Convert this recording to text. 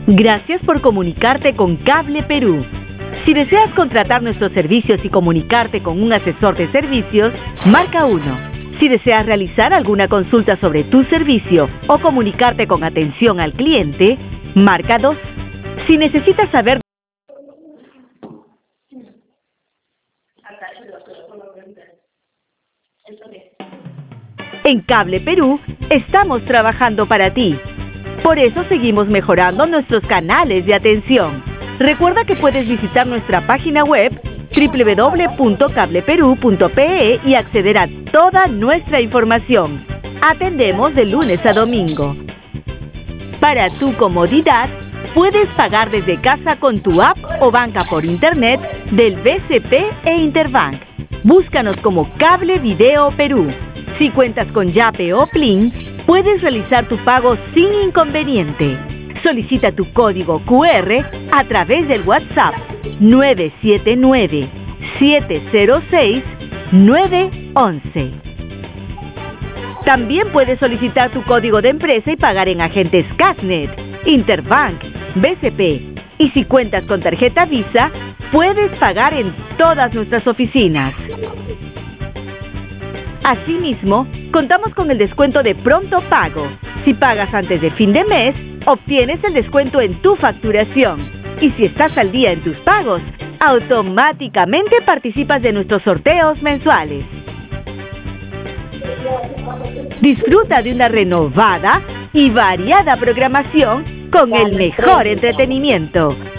Gracias por comunicarte con Cable Perú. Si deseas contratar nuestros servicios y comunicarte con un asesor de servicios, marca 1. Si deseas realizar alguna consulta sobre tu servicio o comunicarte con atención al cliente, marca 2. Si necesitas saber en Cable Perú, estamos trabajando para ti. Por eso seguimos mejorando nuestros canales de atención. Recuerda que puedes visitar nuestra página web www.cableperu.pe y acceder a toda nuestra información. Atendemos de lunes a domingo. Para tu comodidad, puedes pagar desde casa con tu app o banca por internet del BCP e Interbank. Búscanos como Cable Video Perú. Si cuentas con Yape o Plin, puedes realizar tu pago sin inconveniente. Solicita tu código QR a través del WhatsApp 979-706-911. También puedes solicitar tu código de empresa y pagar en agentes Casnet, Interbank, BCP. Y si cuentas con tarjeta Visa, puedes pagar en todas nuestras oficinas. Asimismo, contamos con el descuento de pronto pago. Si pagas antes de fin de mes, obtienes el descuento en tu facturación. Y si estás al día en tus pagos, automáticamente participas de nuestros sorteos mensuales. Disfruta de una renovada y variada programación con el mejor entretenimiento.